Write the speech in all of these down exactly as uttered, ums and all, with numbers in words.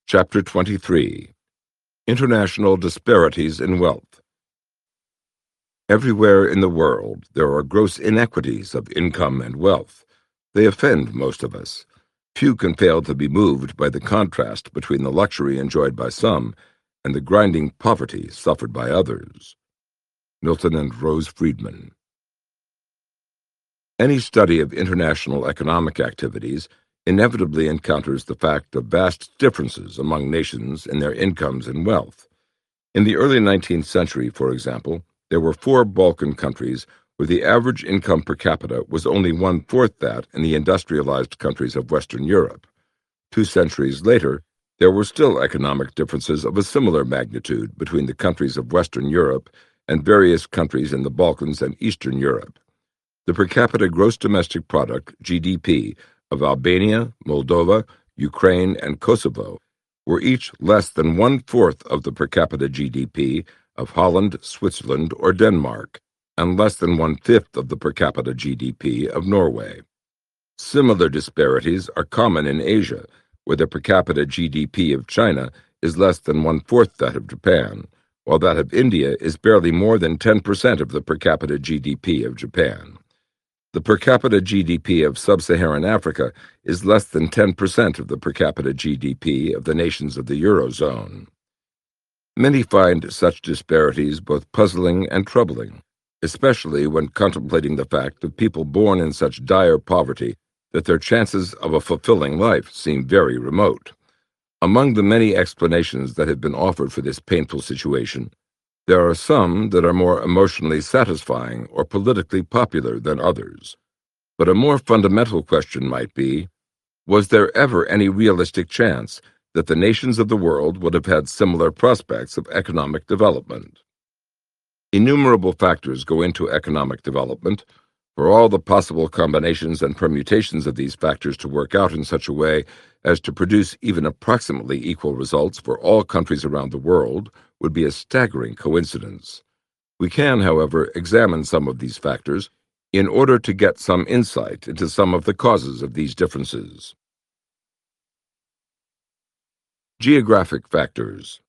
Chapter twenty-three. International Disparities in Wealth. Everywhere in the world there are gross inequities of income and wealth. They offend most of us. Few can fail to be moved by the contrast between the luxury enjoyed by some and the grinding poverty suffered by others. Milton and Rose Friedman. Any study of international economic activities inevitably encounters the fact of vast differences among nations in their incomes and wealth. In the early nineteenth century, for example, there were four Balkan countries where the average income per capita was only one-fourth that in the industrialized countries of Western Europe. Two centuries later, there were still economic differences of a similar magnitude between the countries of Western Europe and various countries in the Balkans and Eastern Europe. The per capita gross domestic product, G D P, of Albania, Moldova, Ukraine, and Kosovo were each less than one-fourth of the per capita G D P of Holland, Switzerland, or Denmark, and less than one-fifth of the per capita G D P of Norway. Similar disparities are common in Asia, where the per capita G D P of China is less than one-fourth that of Japan, while that of India is barely more than ten percent of the per capita G D P of Japan. The per capita G D P of sub-Saharan Africa is less than ten percent of the per capita G D P of the nations of the Eurozone. Many find such disparities both puzzling and troubling, especially when contemplating the fact of people born in such dire poverty that their chances of a fulfilling life seem very remote. Among the many explanations that have been offered for this painful situation, there are some that are more emotionally satisfying or politically popular than others. But a more fundamental question might be, was there ever any realistic chance that the nations of the world would have had similar prospects of economic development? Innumerable factors go into economic development. For all the possible combinations and permutations of these factors to work out in such a way as to produce even approximately equal results for all countries around the world would be a staggering coincidence. We can, however, examine some of these factors in order to get some insight into some of the causes of these differences. Geographic factors.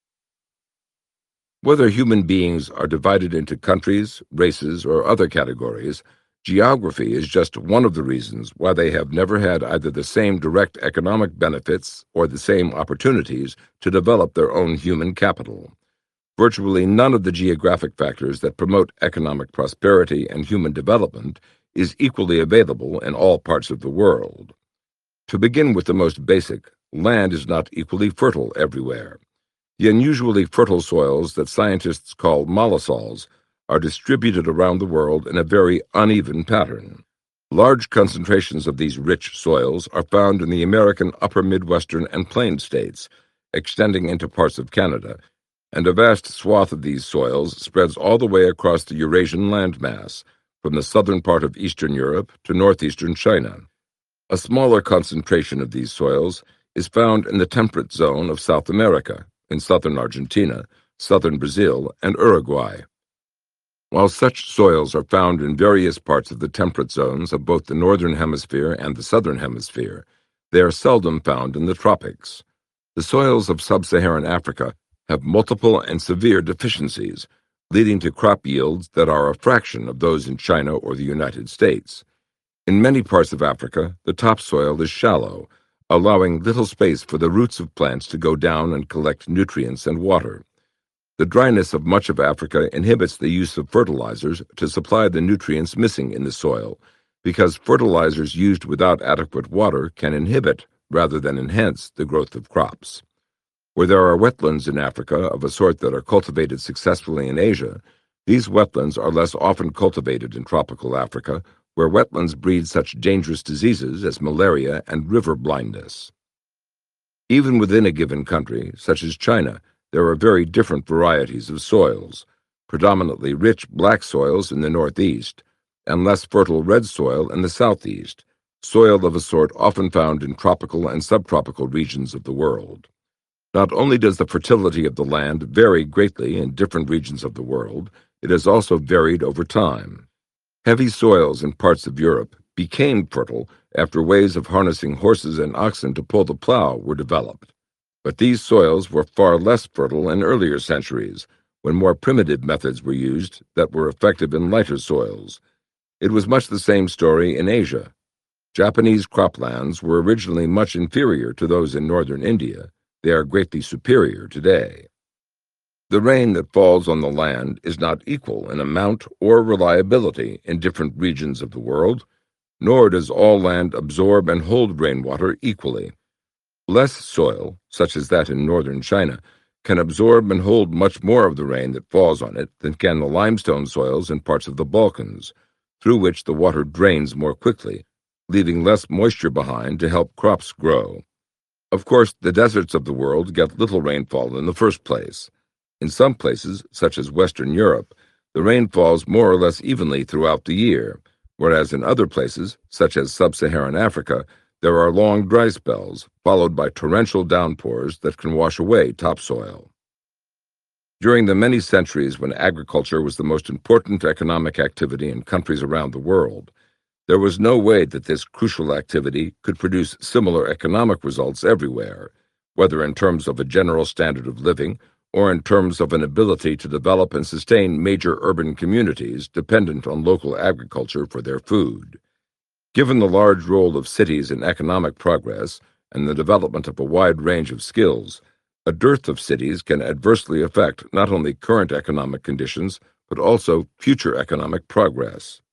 Whether human beings are divided into countries, races, or other categories, geography is just one of the reasons why they have never had either the same direct economic benefits or the same opportunities to develop their own human capital. Virtually none of the geographic factors that promote economic prosperity and human development is equally available in all parts of the world. To begin with the most basic, land is not equally fertile everywhere. The unusually fertile soils that scientists call mollisols are distributed around the world in a very uneven pattern. Large concentrations of these rich soils are found in the American upper Midwestern and Plain states, extending into parts of Canada, and a vast swath of these soils spreads all the way across the Eurasian landmass, from the southern part of Eastern Europe to northeastern China. A smaller concentration of these soils is found in the temperate zone of South America, in southern Argentina, southern Brazil, and Uruguay. While such soils are found in various parts of the temperate zones of both the northern hemisphere and the southern hemisphere, they are seldom found in the tropics. The soils of sub-Saharan Africa have multiple and severe deficiencies, leading to crop yields that are a fraction of those in China or the United States. In many parts of Africa, the topsoil is shallow, allowing little space for the roots of plants to go down and collect nutrients and water. The dryness of much of Africa inhibits the use of fertilizers to supply the nutrients missing in the soil, because fertilizers used without adequate water can inhibit, rather than enhance, the growth of crops. Where there are wetlands in Africa of a sort that are cultivated successfully in Asia, these wetlands are less often cultivated in tropical Africa, where wetlands breed such dangerous diseases as malaria and river blindness. Even within a given country, such as China, there are very different varieties of soils, predominantly rich black soils in the northeast, and less fertile red soil in the southeast, soil of a sort often found in tropical and subtropical regions of the world. Not only does the fertility of the land vary greatly in different regions of the world, it has also varied over time. Heavy soils in parts of Europe became fertile after ways of harnessing horses and oxen to pull the plow were developed. But these soils were far less fertile in earlier centuries, when more primitive methods were used that were effective in lighter soils. It was much the same story in Asia. Japanese croplands were originally much inferior to those in northern India. They are greatly superior today. The rain that falls on the land is not equal in amount or reliability in different regions of the world, nor does all land absorb and hold rainwater equally. Less soil, such as that in northern China, can absorb and hold much more of the rain that falls on it than can the limestone soils in parts of the Balkans, through which the water drains more quickly, leaving less moisture behind to help crops grow. Of course, the deserts of the world get little rainfall in the first place. In some places, such as Western Europe, the rain falls more or less evenly throughout the year, whereas in other places, such as sub-Saharan Africa, there are long dry spells, followed by torrential downpours that can wash away topsoil. During the many centuries when agriculture was the most important economic activity in countries around the world, there was no way that this crucial activity could produce similar economic results everywhere, whether in terms of a general standard of living or in terms of an ability to develop and sustain major urban communities dependent on local agriculture for their food. Given the large role of cities in economic progress and the development of a wide range of skills, a dearth of cities can adversely affect not only current economic conditions, but also future economic progress.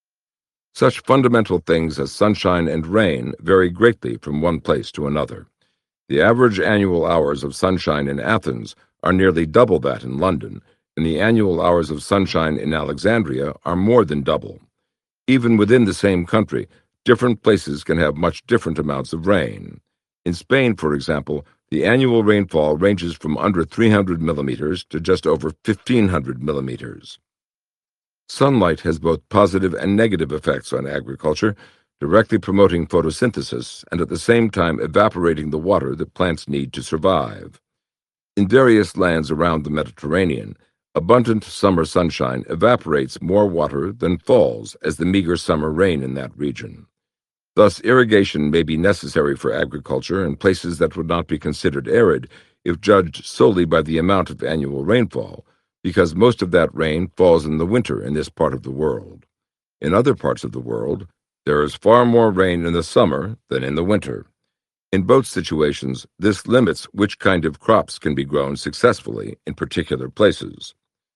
Such fundamental things as sunshine and rain vary greatly from one place to another. The average annual hours of sunshine in Athens are nearly double that in London, and the annual hours of sunshine in Alexandria are more than double. Even within the same country, different places can have much different amounts of rain. In Spain, for example, the annual rainfall ranges from under three hundred millimeters to just over fifteen hundred millimeters. Sunlight has both positive and negative effects on agriculture, directly promoting photosynthesis and at the same time evaporating the water that plants need to survive. In various lands around the Mediterranean, abundant summer sunshine evaporates more water than falls as the meager summer rain in that region. Thus, irrigation may be necessary for agriculture in places that would not be considered arid if judged solely by the amount of annual rainfall, because most of that rain falls in the winter in this part of the world. In other parts of the world, there is far more rain in the summer than in the winter. In both situations, this limits which kind of crops can be grown successfully in particular places.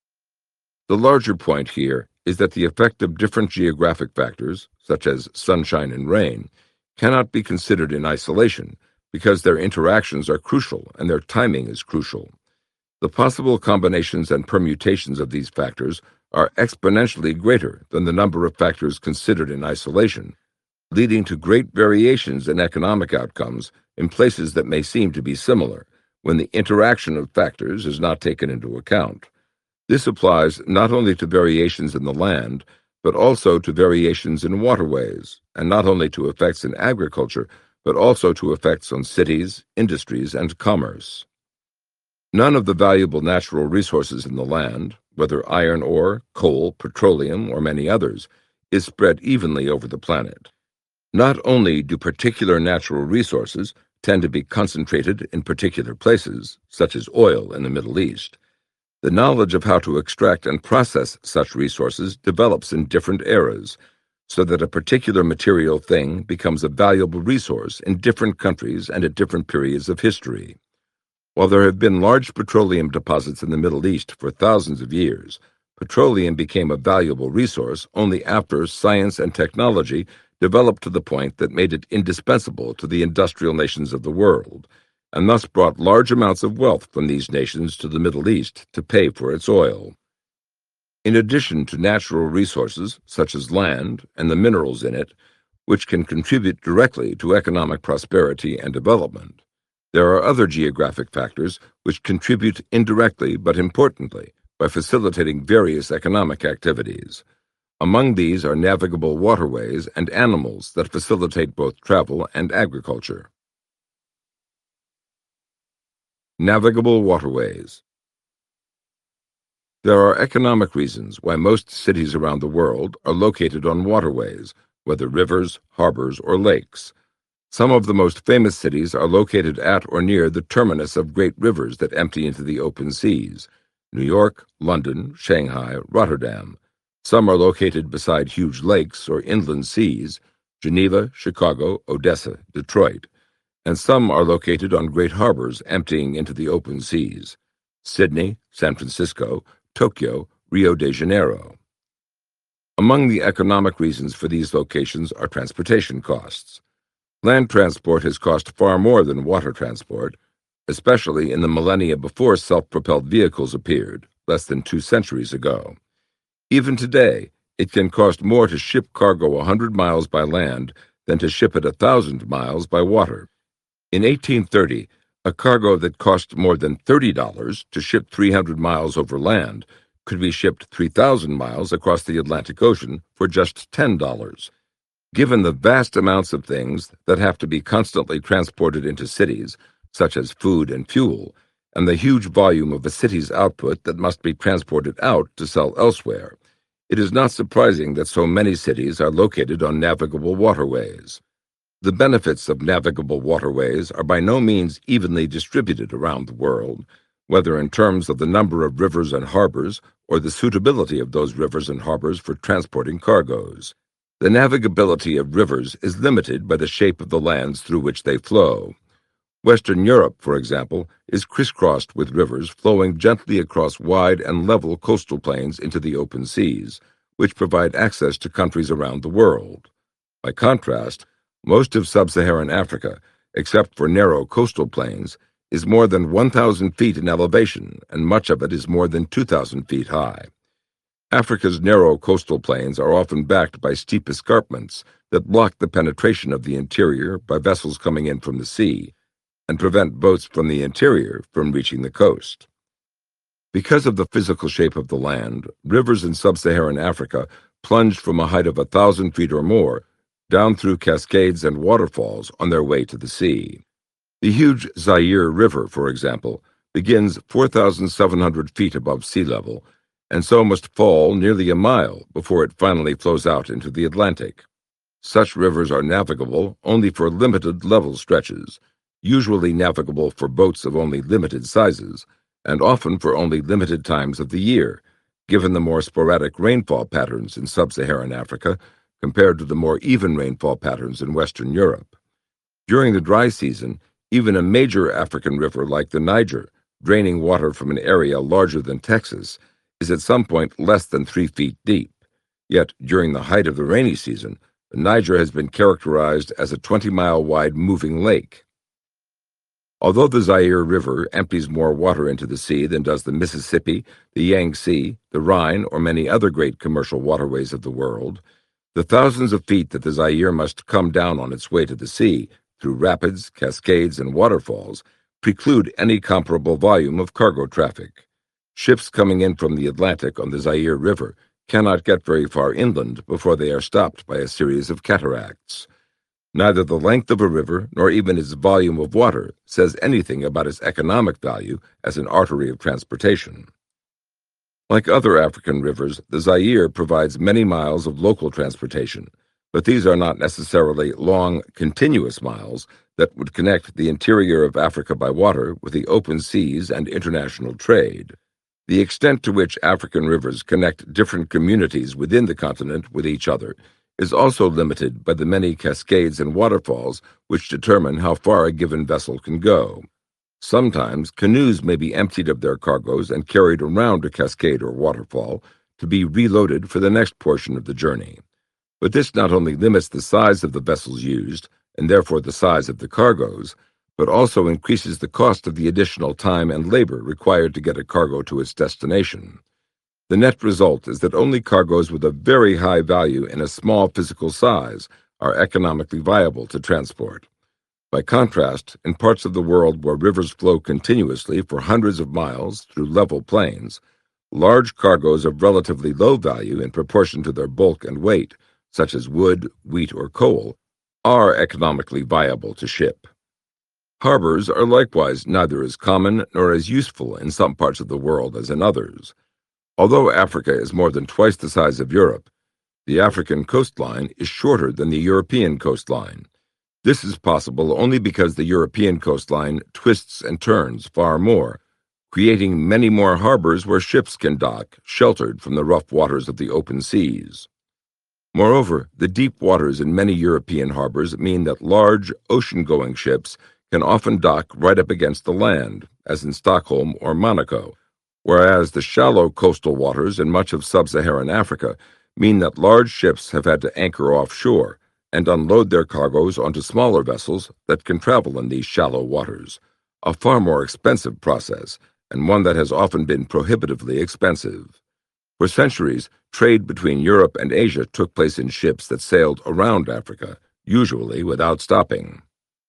The larger point here is that the effect of different geographic factors, such as sunshine and rain, cannot be considered in isolation because their interactions are crucial and their timing is crucial. The possible combinations and permutations of these factors are exponentially greater than the number of factors considered in isolation, leading to great variations in economic outcomes in places that may seem to be similar when the interaction of factors is not taken into account. This applies not only to variations in the land, but also to variations in waterways, and not only to effects in agriculture, but also to effects on cities, industries, and commerce. None of the valuable natural resources in the land, whether iron ore, coal, petroleum, or many others, is spread evenly over the planet. Not only do particular natural resources tend to be concentrated in particular places, such as oil in the Middle East, the knowledge of how to extract and process such resources develops in different eras, so that a particular material thing becomes a valuable resource in different countries and at different periods of history. While there have been large petroleum deposits in the Middle East for thousands of years, petroleum became a valuable resource only after science and technology developed to the point that made it indispensable to the industrial nations of the world, and thus brought large amounts of wealth from these nations to the Middle East to pay for its oil. In addition to natural resources such as land and the minerals in it, which can contribute directly to economic prosperity and development, there are other geographic factors which contribute indirectly but importantly by facilitating various economic activities. Among these are navigable waterways and animals that facilitate both travel and agriculture. Navigable waterways. There are economic reasons why most cities around the world are located on waterways, whether rivers, harbors, or lakes. Some of the most famous cities are located at or near the terminus of great rivers that empty into the open seas: New York, London, Shanghai, Rotterdam. Some are located beside huge lakes or inland seas: Geneva, Chicago, Odessa, Detroit. And some are located on great harbors emptying into the open seas: Sydney, San Francisco, Tokyo, Rio de Janeiro. Among the economic reasons for these locations are transportation costs. Land transport has cost far more than water transport, especially in the millennia before self-propelled vehicles appeared, less than two centuries ago. Even today, it can cost more to ship cargo a hundred miles by land than to ship it a thousand miles by water. In eighteen thirty, a cargo that cost more than thirty dollars to ship three hundred miles over land could be shipped three thousand miles across the Atlantic Ocean for just ten dollars. Given the vast amounts of things that have to be constantly transported into cities, such as food and fuel, and the huge volume of a city's output that must be transported out to sell elsewhere, it is not surprising that so many cities are located on navigable waterways. The benefits of navigable waterways are by no means evenly distributed around the world, whether in terms of the number of rivers and harbors or the suitability of those rivers and harbors for transporting cargoes. The navigability of rivers is limited by the shape of the lands through which they flow. Western Europe, for example, is crisscrossed with rivers flowing gently across wide and level coastal plains into the open seas, which provide access to countries around the world. By contrast, most of sub-Saharan Africa, except for narrow coastal plains, is more than one thousand feet in elevation, and much of it is more than two thousand feet high. Africa's narrow coastal plains are often backed by steep escarpments that block the penetration of the interior by vessels coming in from the sea and prevent boats from the interior from reaching the coast. Because of the physical shape of the land, rivers in sub-Saharan Africa plunged from a height of a thousand feet or more down through cascades and waterfalls on their way to the sea. The huge Zaire River, for example, begins four thousand seven hundred feet above sea level, and so must fall nearly a mile before it finally flows out into the Atlantic. Such rivers are navigable only for limited level stretches, usually navigable for boats of only limited sizes, and often for only limited times of the year, given the more sporadic rainfall patterns in sub-Saharan Africa compared to the more even rainfall patterns in Western Europe. During the dry season, even a major African river like the Niger, draining water from an area larger than Texas, is at some point less than three feet deep. Yet, during the height of the rainy season, the Niger has been characterized as a twenty-mile wide moving lake. Although the Zaire River empties more water into the sea than does the Mississippi, the Yangtze, the Rhine, or many other great commercial waterways of the world, the thousands of feet that the Zaire must come down on its way to the sea, through rapids, cascades, and waterfalls, preclude any comparable volume of cargo traffic. Ships coming in from the Atlantic on the Zaire River cannot get very far inland before they are stopped by a series of cataracts. Neither the length of a river nor even its volume of water says anything about its economic value as an artery of transportation. Like other African rivers, the Zaire provides many miles of local transportation, but these are not necessarily long, continuous miles that would connect the interior of Africa by water with the open seas and international trade. The extent to which African rivers connect different communities within the continent with each other is also limited by the many cascades and waterfalls which determine how far a given vessel can go. Sometimes canoes may be emptied of their cargoes and carried around a cascade or waterfall to be reloaded for the next portion of the journey. But this not only limits the size of the vessels used, and therefore the size of the cargoes, but also increases the cost of the additional time and labor required to get a cargo to its destination. The net result is that only cargoes with a very high value in a small physical size are economically viable to transport. By contrast, in parts of the world where rivers flow continuously for hundreds of miles through level plains, large cargoes of relatively low value in proportion to their bulk and weight, such as wood, wheat, or coal, are economically viable to ship. Harbors are likewise neither as common nor as useful in some parts of the world as in others. Although Africa is more than twice the size of Europe, the African coastline is shorter than the European coastline. This is possible only because the European coastline twists and turns far more, creating many more harbors where ships can dock, sheltered from the rough waters of the open seas. Moreover, the deep waters in many European harbors mean that large, ocean-going ships can often dock right up against the land, as in Stockholm or Monaco, whereas the shallow coastal waters in much of sub-Saharan Africa mean that large ships have had to anchor offshore and unload their cargoes onto smaller vessels that can travel in these shallow waters, a far more expensive process, and one that has often been prohibitively expensive. For centuries, trade between Europe and Asia took place in ships that sailed around Africa, usually without stopping.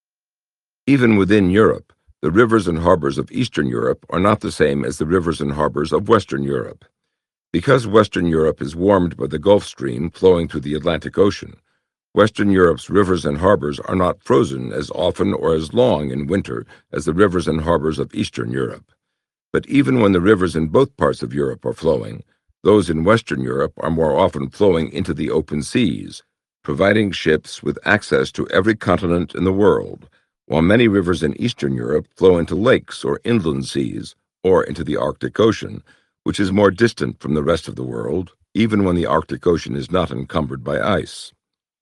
Even within Europe, the rivers and harbors of Eastern Europe are not the same as the rivers and harbors of Western Europe. Because Western Europe is warmed by the Gulf Stream flowing through the Atlantic Ocean, Western Europe's rivers and harbors are not frozen as often or as long in winter as the rivers and harbors of Eastern Europe. But even when the rivers in both parts of Europe are flowing, those in Western Europe are more often flowing into the open seas, providing ships with access to every continent in the world, while many rivers in Eastern Europe flow into lakes or inland seas, or into the Arctic Ocean, which is more distant from the rest of the world, even when the Arctic Ocean is not encumbered by ice.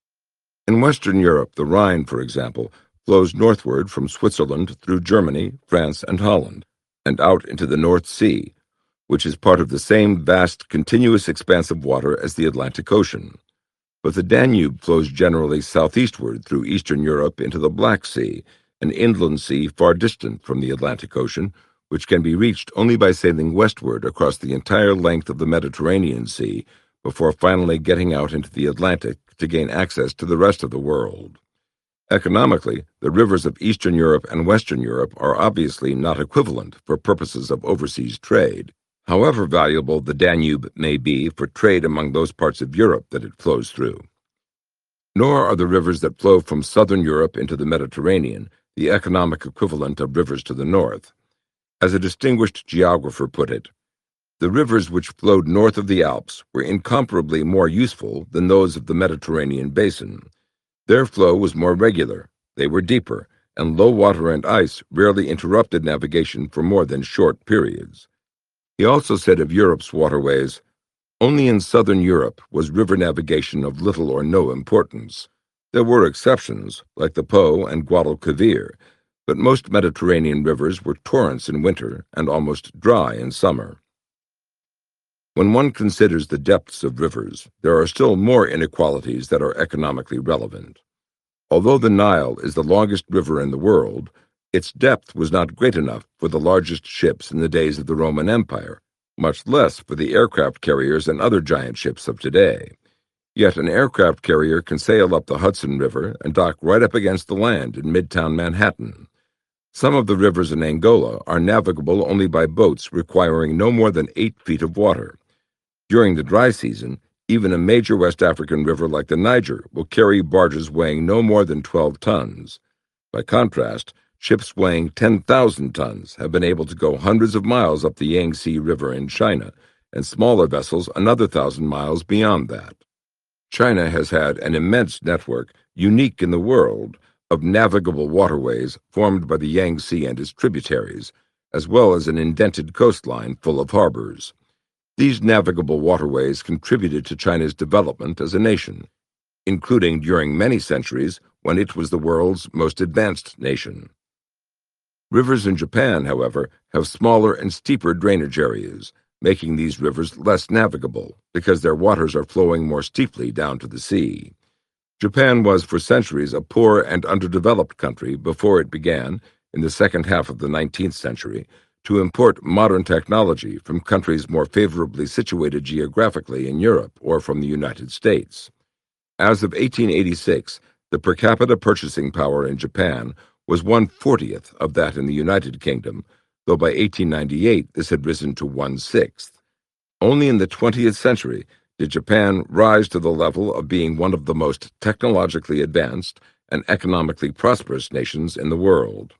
In Western Europe, the Rhine, for example, flows northward from Switzerland through Germany, France, and Holland, and out into the North Sea, which is part of the same vast, continuous expanse of water as the Atlantic Ocean. But the Danube flows generally southeastward through Eastern Europe into the Black Sea, an inland sea far distant from the Atlantic Ocean, which can be reached only by sailing westward across the entire length of the Mediterranean Sea before finally getting out into the Atlantic to gain access to the rest of the world. Economically, the rivers of Eastern Europe and Western Europe are obviously not equivalent for purposes of overseas trade, however valuable the Danube may be for trade among those parts of Europe that it flows through. Nor are the rivers that flow from southern Europe into the Mediterranean the economic equivalent of rivers to the north. As a distinguished geographer put it, the rivers which flowed north of the Alps were incomparably more useful than those of the Mediterranean basin. Their flow was more regular, they were deeper, and low water and ice rarely interrupted navigation for more than short periods. He also said of Europe's waterways, "Only in southern Europe was river navigation of little or no importance. There were exceptions, like the Po and Guadalquivir, but most Mediterranean rivers were torrents in winter and almost dry in summer." When one considers the depths of rivers, there are still more inequalities that are economically relevant. Although the Nile is the longest river in the world, its depth was not great enough for the largest ships in the days of the Roman Empire, much less for the aircraft carriers and other giant ships of today. Yet an aircraft carrier can sail up the Hudson River and dock right up against the land in Midtown Manhattan. Some of the rivers in Angola are navigable only by boats requiring no more than eight feet of water. During the dry season, even a major West African river like the Niger will carry barges weighing no more than twelve tons. By contrast, ships weighing ten thousand tons have been able to go hundreds of miles up the Yangtze River in China, and smaller vessels another thousand miles beyond that. China has had an immense network, unique in the world, of navigable waterways formed by the Yangtze and its tributaries, as well as an indented coastline full of harbors. These navigable waterways contributed to China's development as a nation, including during many centuries when it was the world's most advanced nation. Rivers in Japan, however, have smaller and steeper drainage areas, making these rivers less navigable because their waters are flowing more steeply down to the sea. Japan was for centuries a poor and underdeveloped country before it began, in the second half of the nineteenth century, to import modern technology from countries more favorably situated geographically in Europe or from the United States. As of eighteen eighty-six, the per capita purchasing power in Japan was one-fortieth of that in the United Kingdom, though by eighteen ninety-eight this had risen to one-sixth. Only in the twentieth century did Japan rise to the level of being one of the most technologically advanced and economically prosperous nations in the world.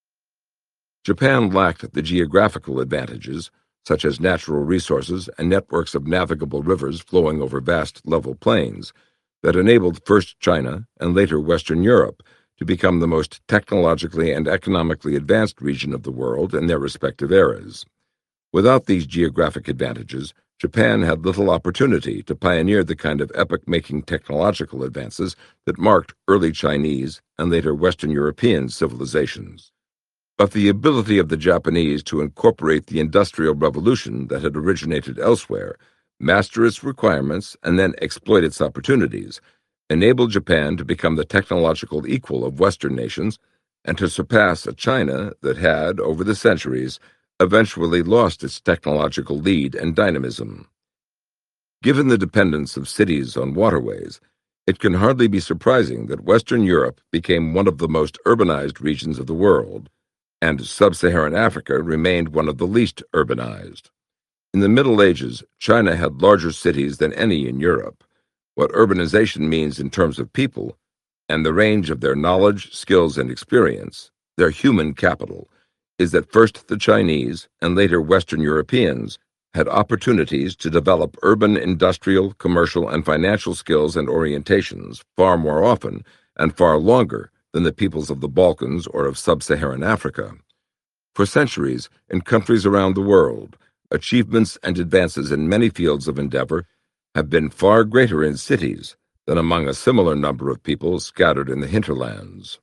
Japan lacked the geographical advantages, such as natural resources and networks of navigable rivers flowing over vast level plains, that enabled first China and later Western Europe to become the most technologically and economically advanced region of the world in their respective eras. Without these geographic advantages, Japan had little opportunity to pioneer the kind of epoch-making technological advances that marked early Chinese and later Western European civilizations. But the ability of the Japanese to incorporate the Industrial Revolution that had originated elsewhere, master its requirements, and then exploit its opportunities, enabled Japan to become the technological equal of Western nations and to surpass a China that had, over the centuries, eventually lost its technological lead and dynamism. Given the dependence of cities on waterways, it can hardly be surprising that Western Europe became one of the most urbanized regions of the world, and sub-Saharan Africa remained one of the least urbanized. In the Middle Ages, China had larger cities than any in Europe. What urbanization means in terms of people, and the range of their knowledge, skills, and experience, their human capital, is that first the Chinese and later Western Europeans had opportunities to develop urban industrial, commercial, and financial skills and orientations far more often and far longer than the peoples of the Balkans or of sub-Saharan Africa. For centuries, in countries around the world, achievements and advances in many fields of endeavor have been far greater in cities than among a similar number of people scattered in the hinterlands.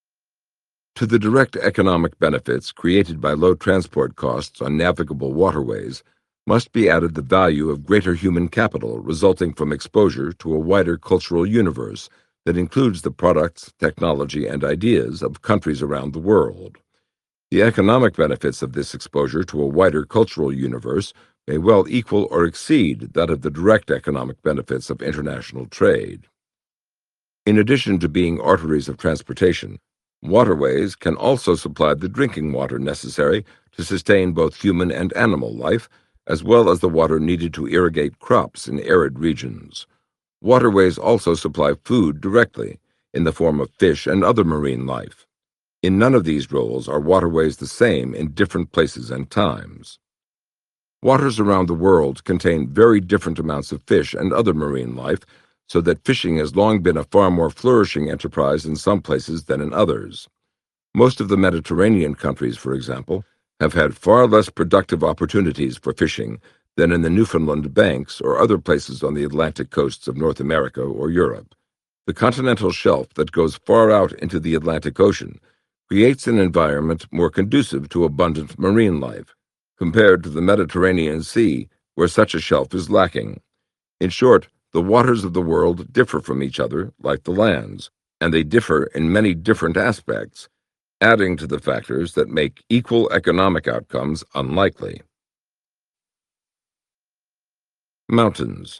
To the direct economic benefits created by low transport costs on navigable waterways must be added the value of greater human capital resulting from exposure to a wider cultural universe that includes the products, technology, and ideas of countries around the world. The economic benefits of this exposure to a wider cultural universe may well equal or exceed that of the direct economic benefits of international trade. In addition to being arteries of transportation, waterways can also supply the drinking water necessary to sustain both human and animal life, as well as the water needed to irrigate crops in arid regions. Waterways also supply food directly, in the form of fish and other marine life. In none of these roles are waterways the same in different places and times. Waters around the world contain very different amounts of fish and other marine life, so that fishing has long been a far more flourishing enterprise in some places than in others. Most of the Mediterranean countries, for example, have had far less productive opportunities for fishing than in the Newfoundland banks or other places on the Atlantic coasts of North America or Europe. The continental shelf that goes far out into the Atlantic Ocean creates an environment more conducive to abundant marine life, compared to the Mediterranean Sea, where such a shelf is lacking. In short, the waters of the world differ from each other, like the lands, and they differ in many different aspects, adding to the factors that make equal economic outcomes unlikely. Mountains.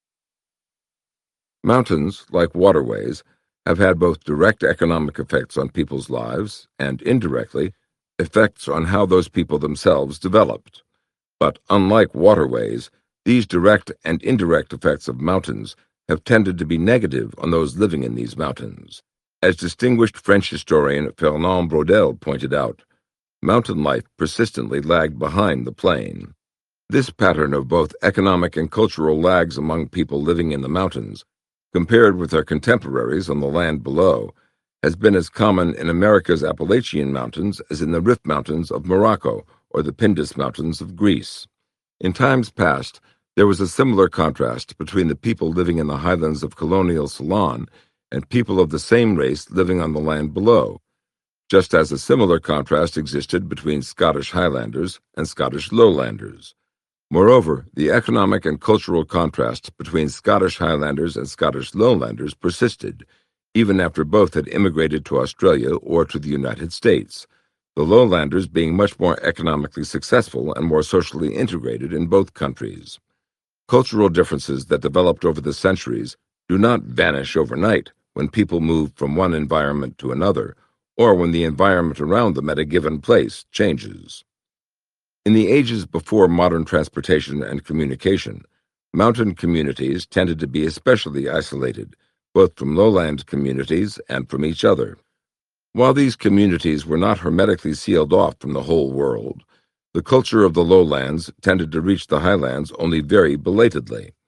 Mountains, like waterways, have had both direct economic effects on people's lives and, indirectly, effects on how those people themselves developed. But unlike waterways, these direct and indirect effects of mountains have tended to be negative on those living in these mountains. As distinguished French historian Fernand Braudel pointed out, mountain life persistently lagged behind the plain. This pattern of both economic and cultural lags among people living in the mountains, compared with their contemporaries on the land below, has been as common in America's Appalachian Mountains as in the Rif Mountains of Morocco or the Pindus Mountains of Greece. In times past, there was a similar contrast between the people living in the highlands of colonial Ceylon and people of the same race living on the land below, just as a similar contrast existed between Scottish Highlanders and Scottish Lowlanders. Moreover, the economic and cultural contrast between Scottish Highlanders and Scottish Lowlanders persisted, even after both had immigrated to Australia or to the United States, the Lowlanders being much more economically successful and more socially integrated in both countries. Cultural differences that developed over the centuries do not vanish overnight when people move from one environment to another, or when the environment around them at a given place changes. In the ages before modern transportation and communication, mountain communities tended to be especially isolated, both from lowland communities and from each other. While these communities were not hermetically sealed off from the whole world, the culture of the lowlands tended to reach the highlands only very belatedly.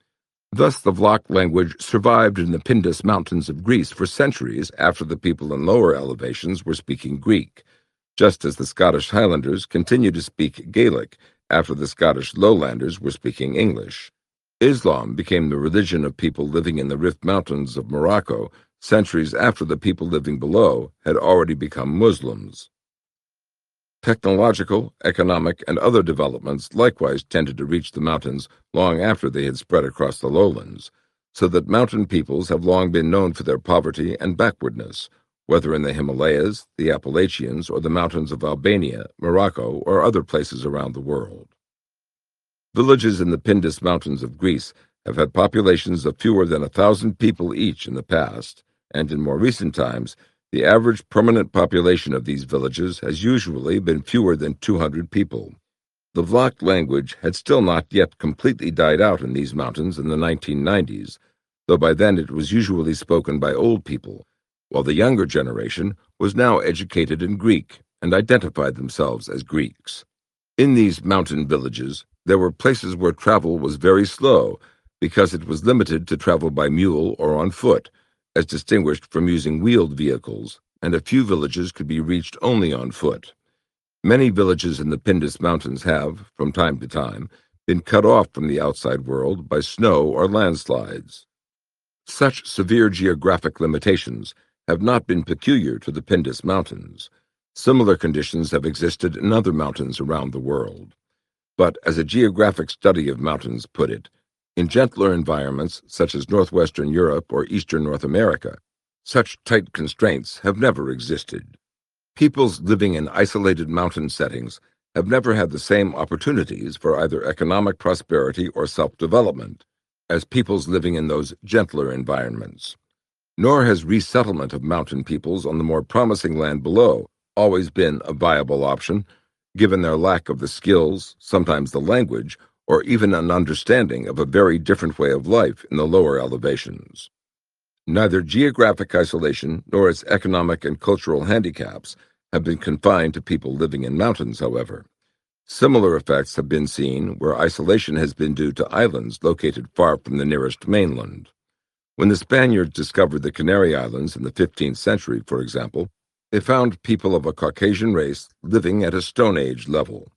Thus, the Vlach language survived in the Pindus mountains of Greece for centuries after the people in lower elevations were speaking Greek, just as the Scottish Highlanders continued to speak Gaelic after the Scottish lowlanders were speaking English. Islam became the religion of people living in the Rift Mountains of Morocco centuries after the people living below had already become Muslims. Technological, economic, and other developments likewise tended to reach the mountains long after they had spread across the lowlands, so that mountain peoples have long been known for their poverty and backwardness, whether in the Himalayas, the Appalachians, or the mountains of Albania, Morocco, or other places around the world. Villages in the Pindus Mountains of Greece have had populations of fewer than a thousand people each in the past, and in more recent times, the average permanent population of these villages has usually been fewer than two hundred people. The Vlach language had still not yet completely died out in these mountains in the nineteen nineties, though by then it was usually spoken by old people, while the younger generation was now educated in Greek and identified themselves as Greeks. In these mountain villages, there were places where travel was very slow because it was limited to travel by mule or on foot, as distinguished from using wheeled vehicles, and a few villages could be reached only on foot. Many villages in the Pindus Mountains have, from time to time, been cut off from the outside world by snow or landslides. Such severe geographic limitations have not been peculiar to the Pindus Mountains. Similar conditions have existed in other mountains around the world. But as a geographic study of mountains put it, in gentler environments such as northwestern Europe or eastern North America, such tight constraints have never existed. Peoples living in isolated mountain settings have never had the same opportunities for either economic prosperity or self-development as peoples living in those gentler environments. Nor has resettlement of mountain peoples on the more promising land below always been a viable option, given their lack of the skills, sometimes the language, or even an understanding of a very different way of life in the lower elevations. Neither geographic isolation nor its economic and cultural handicaps have been confined to people living in mountains, however. Similar effects have been seen where isolation has been due to islands located far from the nearest mainland. When the Spaniards discovered the Canary Islands in the fifteenth century, for example, they found people of a Caucasian race living at a Stone Age level.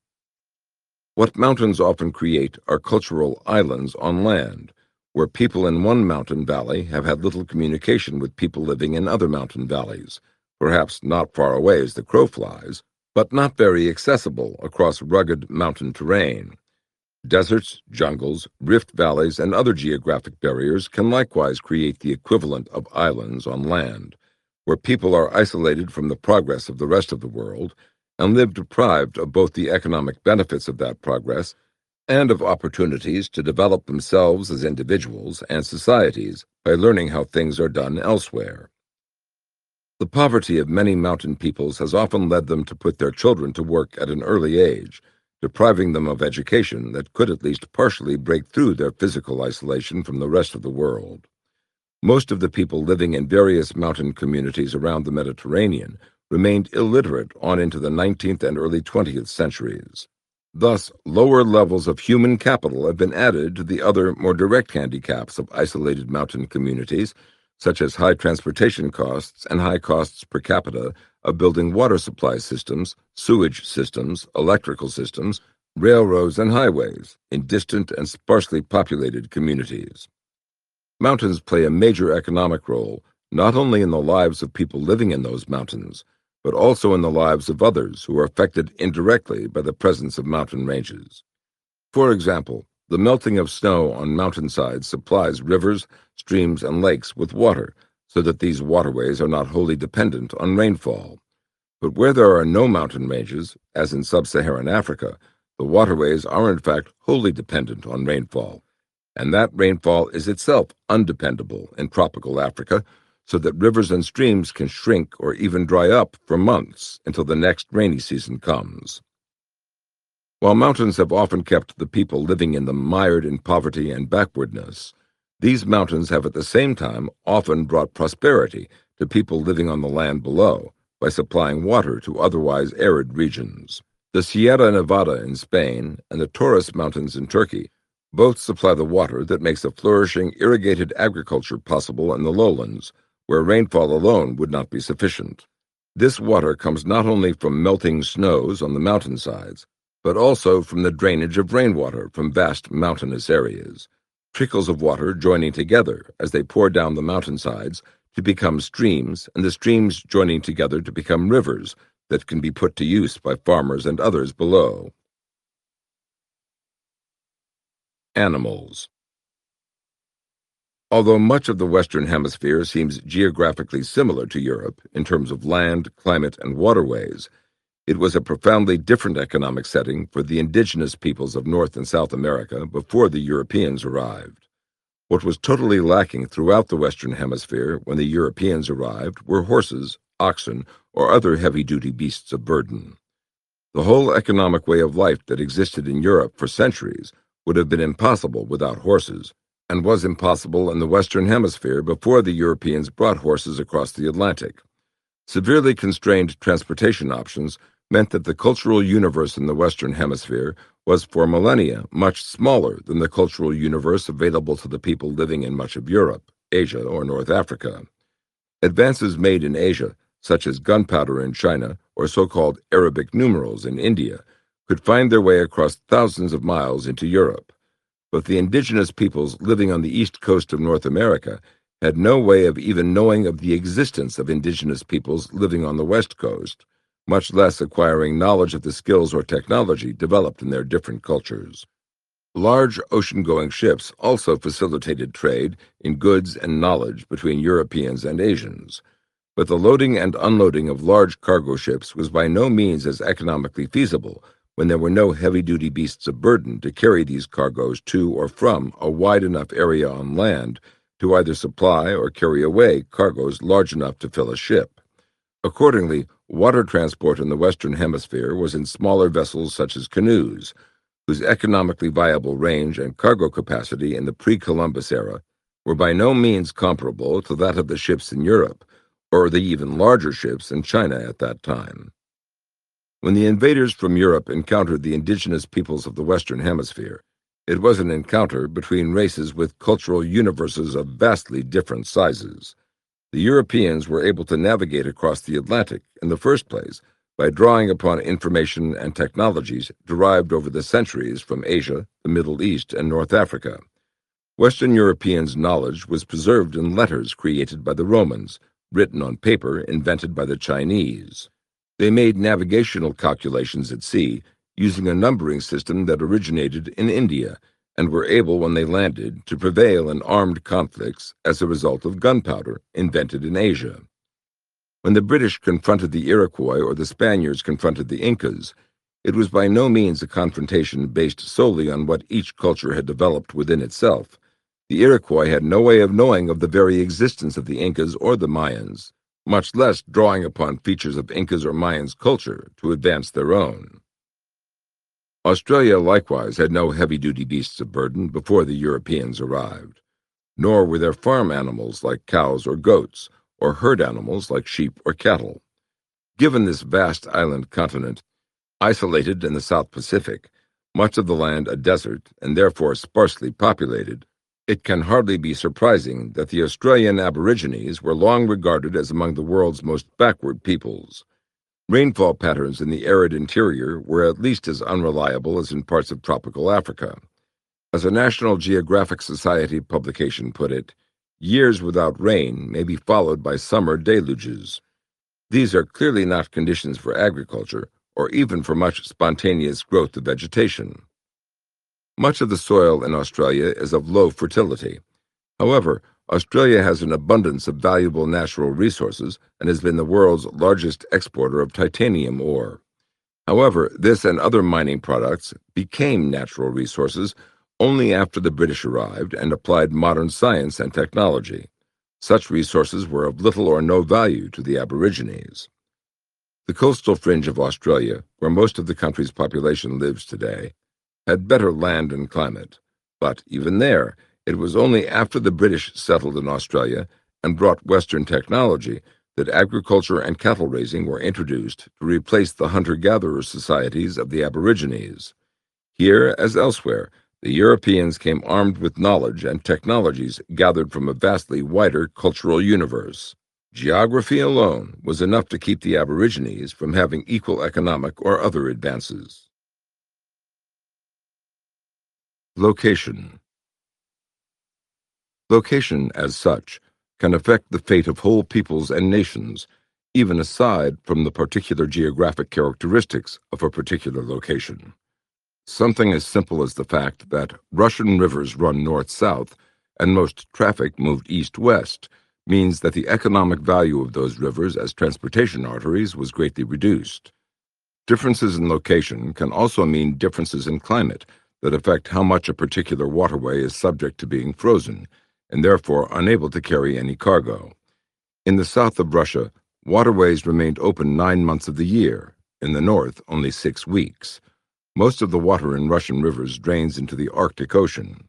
What mountains often create are cultural islands on land, where people in one mountain valley have had little communication with people living in other mountain valleys, perhaps not far away as the crow flies, but not very accessible across rugged mountain terrain. Deserts, jungles, rift valleys, and other geographic barriers can likewise create the equivalent of islands on land, where people are isolated from the progress of the rest of the world and live deprived of both the economic benefits of that progress and of opportunities to develop themselves as individuals and societies by learning how things are done elsewhere. The poverty of many mountain peoples has often led them to put their children to work at an early age, depriving them of education that could at least partially break through their physical isolation from the rest of the world. Most of the people living in various mountain communities around the Mediterranean remained illiterate on into the nineteenth and early twentieth centuries. Thus, lower levels of human capital have been added to the other, more direct handicaps of isolated mountain communities, such as high transportation costs and high costs per capita of building water supply systems, sewage systems, electrical systems, railroads, and highways in distant and sparsely populated communities. Mountains play a major economic role, not only in the lives of people living in those mountains, but also in the lives of others who are affected indirectly by the presence of mountain ranges. For example, the melting of snow on mountainsides supplies rivers, streams, and lakes with water, so that these waterways are not wholly dependent on rainfall. But where there are no mountain ranges, as in sub-Saharan Africa, the waterways are in fact wholly dependent on rainfall, and that rainfall is itself undependable in tropical Africa, so that rivers and streams can shrink or even dry up for months until the next rainy season comes. While mountains have often kept the people living in them mired in poverty and backwardness, these mountains have at the same time often brought prosperity to people living on the land below by supplying water to otherwise arid regions. The Sierra Nevada in Spain and the Taurus Mountains in Turkey Both supply the water that makes a flourishing irrigated agriculture possible in the lowlands, where rainfall alone would not be sufficient. This water comes not only from melting snows on the mountainsides, but also from the drainage of rainwater from vast mountainous areas, trickles of water joining together as they pour down the mountainsides to become streams, and the streams joining together to become rivers that can be put to use by farmers and others below. Animals. Although much of the Western Hemisphere seems geographically similar to Europe in terms of land, climate, and waterways, it was a profoundly different economic setting for the indigenous peoples of North and South America before the Europeans arrived. What was totally lacking throughout the Western Hemisphere when the Europeans arrived were horses, oxen, or other heavy-duty beasts of burden. The whole economic way of life that existed in Europe for centuries would have been impossible without horses, and was impossible in the Western Hemisphere before the Europeans brought horses across the Atlantic. Severely constrained transportation options meant that the cultural universe in the Western Hemisphere was for millennia much smaller than the cultural universe available to the people living in much of Europe, Asia, or North Africa. Advances made in Asia, such as gunpowder in China or so-called Arabic numerals in India, could find their way across thousands of miles into Europe. But the indigenous peoples living on the east coast of North America had no way of even knowing of the existence of indigenous peoples living on the west coast, much less acquiring knowledge of the skills or technology developed in their different cultures. Large ocean-going ships also facilitated trade in goods and knowledge between Europeans and Asians, but the loading and unloading of large cargo ships was by no means as economically feasible when there were no heavy-duty beasts of burden to carry these cargoes to or from a wide enough area on land to either supply or carry away cargoes large enough to fill a ship. Accordingly, water transport in the Western Hemisphere was in smaller vessels such as canoes, whose economically viable range and cargo capacity in the pre-Columbus era were by no means comparable to that of the ships in Europe, or the even larger ships in China at that time. When the invaders from Europe encountered the indigenous peoples of the Western Hemisphere, it was an encounter between races with cultural universes of vastly different sizes. The Europeans were able to navigate across the Atlantic in the first place by drawing upon information and technologies derived over the centuries from Asia, the Middle East, and North Africa. Western Europeans' knowledge was preserved in letters created by the Romans, written on paper invented by the Chinese. They made navigational calculations at sea using a numbering system that originated in India, and were able, when they landed, to prevail in armed conflicts as a result of gunpowder, invented in Asia. When the British confronted the Iroquois or the Spaniards confronted the Incas, it was by no means a confrontation based solely on what each culture had developed within itself. The Iroquois had no way of knowing of the very existence of the Incas or the Mayans, much less drawing upon features of Incas or Mayans' culture to advance their own. Australia likewise had no heavy-duty beasts of burden before the Europeans arrived, nor were there farm animals like cows or goats, or herd animals like sheep or cattle. Given this vast island continent, isolated in the South Pacific, much of the land a desert and therefore sparsely populated, it can hardly be surprising that the Australian Aborigines were long regarded as among the world's most backward peoples. Rainfall patterns in the arid interior were at least as unreliable as in parts of tropical Africa. As a National Geographic Society publication put it, years without rain may be followed by summer deluges. These are clearly not conditions for agriculture or even for much spontaneous growth of vegetation. Much of the soil in Australia is of low fertility. However, Australia has an abundance of valuable natural resources and has been the world's largest exporter of titanium ore. However, this and other mining products became natural resources only after the British arrived and applied modern science and technology. Such resources were of little or no value to the Aborigines. The coastal fringe of Australia, where most of the country's population lives today, had better land and climate, but even there, it was only after the British settled in Australia and brought Western technology that agriculture and cattle raising were introduced to replace the hunter-gatherer societies of the Aborigines. Here, as elsewhere, The Europeans came armed with knowledge and technologies gathered from a vastly wider cultural universe. Geography alone was enough to keep the Aborigines from having equal economic or other advances. Location. Location, as such, can affect the fate of whole peoples and nations, even aside from the particular geographic characteristics of a particular location. Something as simple as the fact that Russian rivers run north-south and most traffic moved east-west means that the economic value of those rivers as transportation arteries was greatly reduced. Differences in location can also mean differences in climate that affect how much a particular waterway is subject to being frozen, and therefore unable to carry any cargo. In the south of Russia, waterways remained open nine months of the year, in the north only six weeks. Most of the water in Russian rivers drains into the Arctic Ocean.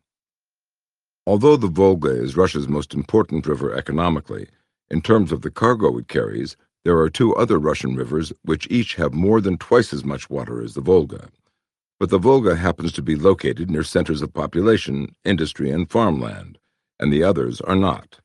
Although the Volga is Russia's most important river economically, in terms of the cargo it carries, there are two other Russian rivers which each have more than twice as much water as the Volga. But the Volga happens to be located near centers of population, industry, and farmland, and the others are not.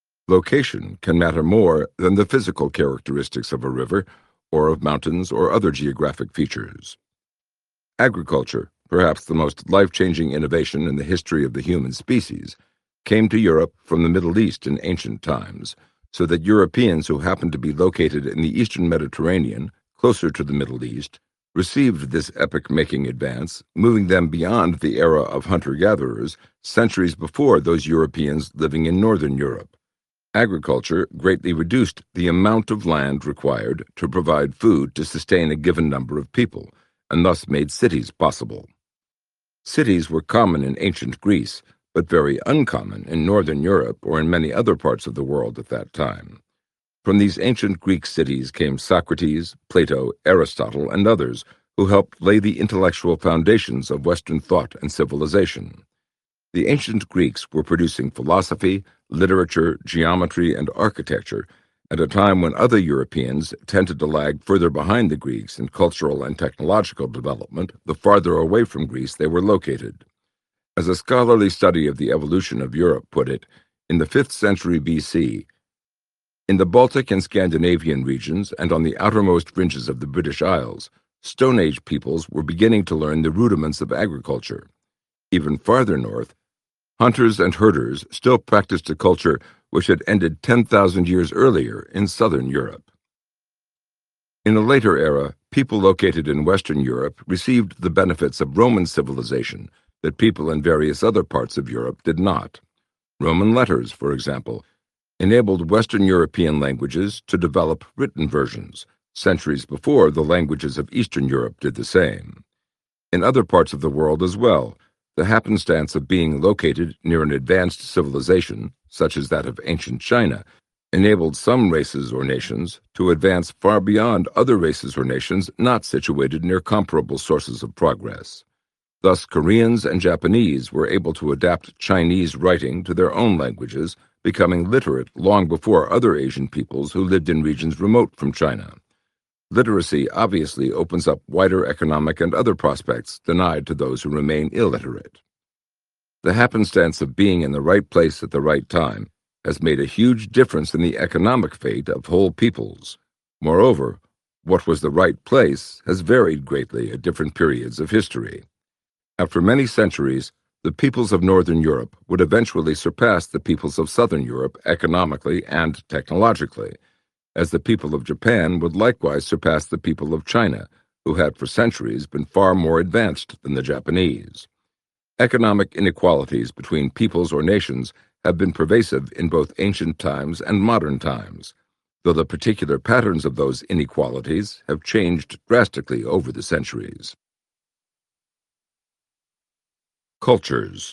Location can matter more than the physical characteristics of a river, or of mountains or other geographic features. Agriculture, perhaps the most life-changing innovation in the history of the human species, came to Europe from the Middle East in ancient times, so that Europeans who happened to be located in the eastern Mediterranean, closer to the Middle East, received this epoch-making advance, moving them beyond the era of hunter-gatherers centuries before those Europeans living in northern Europe. Agriculture greatly reduced the amount of land required to provide food to sustain a given number of people, and thus made cities possible. Cities were common in ancient Greece, but very uncommon in northern Europe or in many other parts of the world at that time. From these ancient Greek cities came Socrates, Plato, Aristotle, and others who helped lay the intellectual foundations of Western thought and civilization. The ancient Greeks were producing philosophy, literature, geometry, and architecture at a time when other Europeans tended to lag further behind the Greeks in cultural and technological development the farther away from Greece they were located. As a scholarly study of the evolution of Europe put it, in the fifth century B C, in the Baltic and Scandinavian regions and on the outermost fringes of the British Isles, Stone Age peoples were beginning to learn the rudiments of agriculture. Even farther north, hunters and herders still practiced a culture which had ended ten thousand years earlier in southern Europe. In a later era, people located in Western Europe received the benefits of Roman civilization that people in various other parts of Europe did not. Roman letters, for example, enabled Western European languages to develop written versions, centuries before the languages of Eastern Europe did the same. In other parts of the world as well, the happenstance of being located near an advanced civilization, such as that of ancient China, enabled some races or nations to advance far beyond other races or nations not situated near comparable sources of progress. Thus, Koreans and Japanese were able to adapt Chinese writing to their own languages, becoming literate long before other Asian peoples who lived in regions remote from China. Literacy obviously opens up wider economic and other prospects denied to those who remain illiterate. The happenstance of being in the right place at the right time has made a huge difference in the economic fate of whole peoples. Moreover, what was the right place has varied greatly at different periods of history. After many centuries, the peoples of Northern Europe would eventually surpass the peoples of Southern Europe economically and technologically, as the people of Japan would likewise surpass the people of China, who had for centuries been far more advanced than the Japanese. Economic inequalities between peoples or nations have been pervasive in both ancient times and modern times, though the particular patterns of those inequalities have changed drastically over the centuries. Cultures.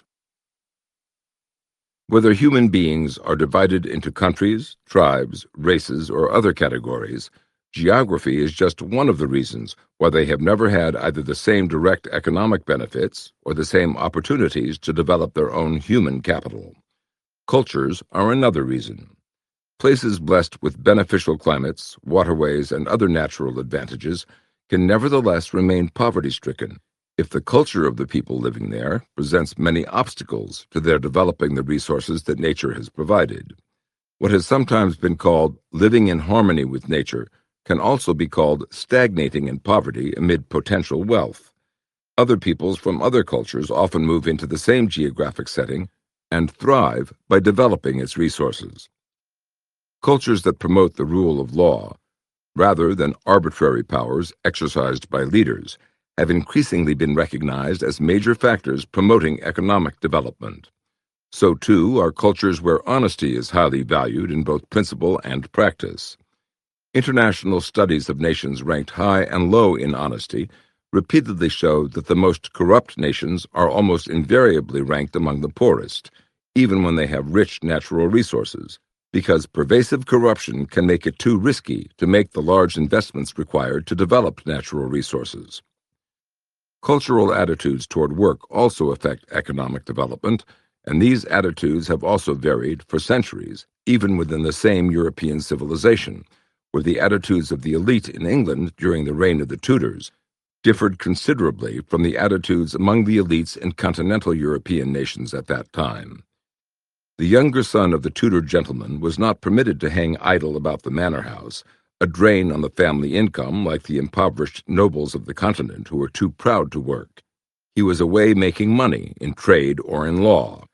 Whether human beings are divided into countries, tribes, races, or other categories, geography is just one of the reasons why they have never had either the same direct economic benefits or the same opportunities to develop their own human capital. Cultures are another reason. Places blessed with beneficial climates, waterways, and other natural advantages can nevertheless remain poverty-stricken, if the culture of the people living there presents many obstacles to their developing the resources that nature has provided. What has sometimes been called living in harmony with nature can also be called stagnating in poverty amid potential wealth. Other peoples from other cultures often move into the same geographic setting and thrive by developing its resources. Cultures that promote the rule of law, rather than arbitrary powers exercised by leaders, have increasingly been recognized as major factors promoting economic development. So, too, are cultures where honesty is highly valued in both principle and practice. International studies of nations ranked high and low in honesty repeatedly show that the most corrupt nations are almost invariably ranked among the poorest, even when they have rich natural resources, because pervasive corruption can make it too risky to make the large investments required to develop natural resources. Cultural attitudes toward work also affect economic development, and these attitudes have also varied for centuries, even within the same European civilization, where the attitudes of the elite in England during the reign of the Tudors differed considerably from the attitudes among the elites in continental European nations at that time. The younger son of the Tudor gentleman was not permitted to hang idle about the manor house, a drain on the family income like the impoverished nobles of the continent who were too proud to work. He was away making money in trade or in law.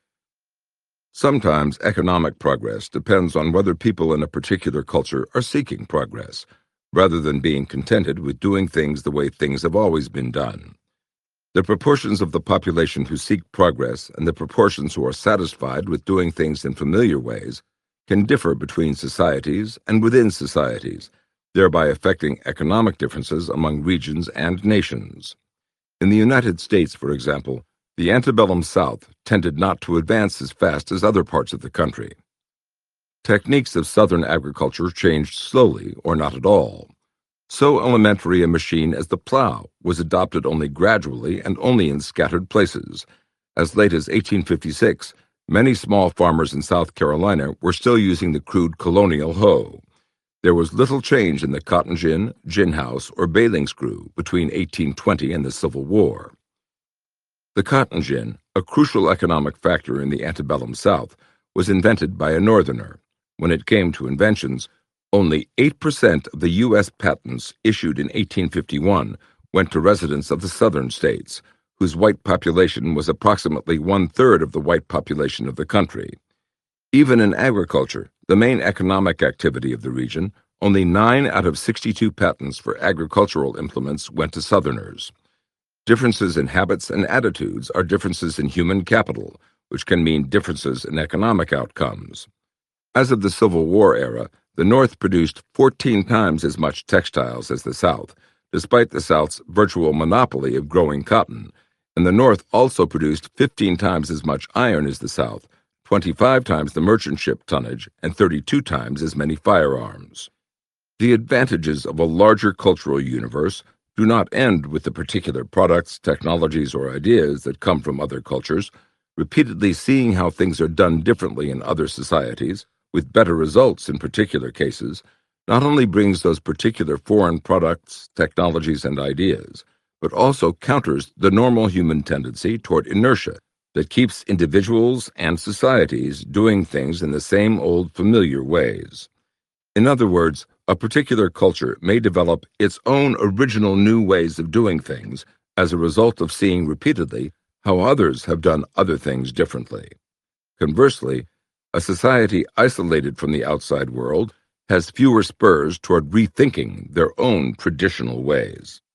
Sometimes economic progress depends on whether people in a particular culture are seeking progress, rather than being contented with doing things the way things have always been done. The proportions of the population who seek progress and the proportions who are satisfied with doing things in familiar ways can differ between societies and within societies, thereby affecting economic differences among regions and nations. In the United States, for example, the antebellum South tended not to advance as fast as other parts of the country. Techniques of Southern agriculture changed slowly or not at all. So elementary a machine as the plow was adopted only gradually and only in scattered places. As late as eighteen fifty-six, many small farmers in South Carolina were still using the crude colonial hoe. There was little change in the cotton gin, gin house, or baling screw between eighteen twenty and the Civil War. The cotton gin, a crucial economic factor in the antebellum South, was invented by a Northerner. When it came to inventions, only eight percent of the U S patents issued in eighteen fifty-one went to residents of the southern states, whose white population was approximately one-third of the white population of the country. Even in agriculture, the main economic activity of the region, only nine out of sixty-two patents for agricultural implements went to Southerners. Differences in habits and attitudes are differences in human capital, which can mean differences in economic outcomes. As of the Civil War era, the North produced fourteen times as much textiles as the South, despite the South's virtual monopoly of growing cotton, and the North also produced fifteen times as much iron as the South, twenty-five times the merchant ship tonnage, and thirty-two times as many firearms. The advantages of a larger cultural universe do not end with the particular products, technologies, or ideas that come from other cultures. Repeatedly seeing how things are done differently in other societies, with better results in particular cases, not only brings those particular foreign products, technologies, and ideas, but also counters the normal human tendency toward inertia that keeps individuals and societies doing things in the same old familiar ways. In other words, a particular culture may develop its own original new ways of doing things as a result of seeing repeatedly how others have done other things differently. Conversely, a society isolated from the outside world has fewer spurs toward rethinking their own traditional ways.